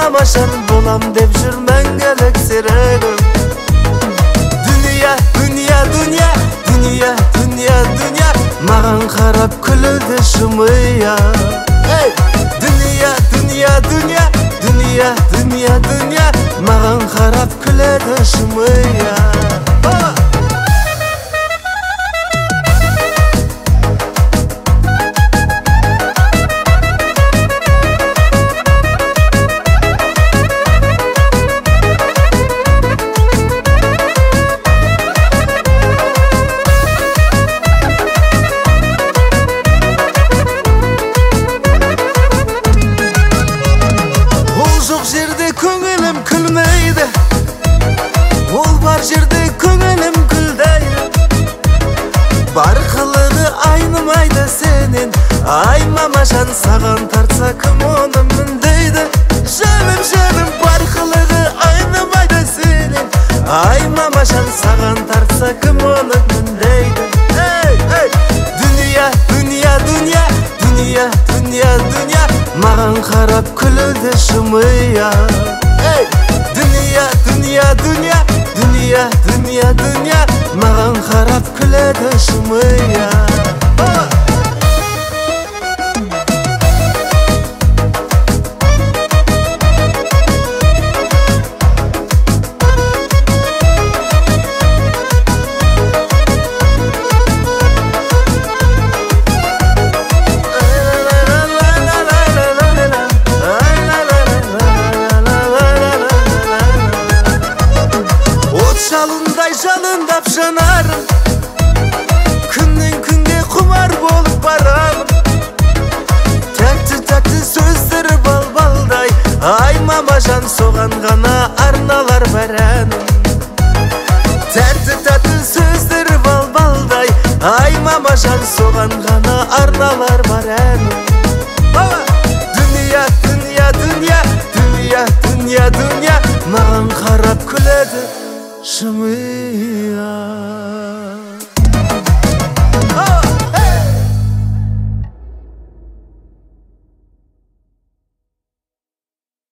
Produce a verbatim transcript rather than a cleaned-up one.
мамашан болам деп жүр мәңгілік серігім. Дүния, дүния, дүния, дүния, дүния, дүния, маған қарап күледі жымия. Дүния, дүния, дүния, дүния, дүния, дүния, маған қарап күледі жымия. Жерде көңілім күлмейді, ол бар жерде көңілім күлдейді. Бар қылығы айнымайды сенен, ай мамашан саған тартса кім оны міндейді. Жаным, жаным, бар қылығы айнымайды сенен, ай мамашан саған тартса кім оны міндейді. Дүния, дүния, дүния, дүния, дүния, дүния, маған қарап күледі жымия. Дүния, дүния, дүния, дүния, дүния, дүния, маған қарап күледі жымия. Жалындай жалындап жанарым, күннен күнге құмар болып барамын. Тәтті-тәтті сөздері бал-балдай, ай мамажан соған ғана арналар бар әнім. Тәтті-тәтті сөздері бал-балдай, ай мамажан соған ғана арналар бар әнім. Дүния, дүния, дүния, дүния, дүния, дүния, маған қарап күледі жымия.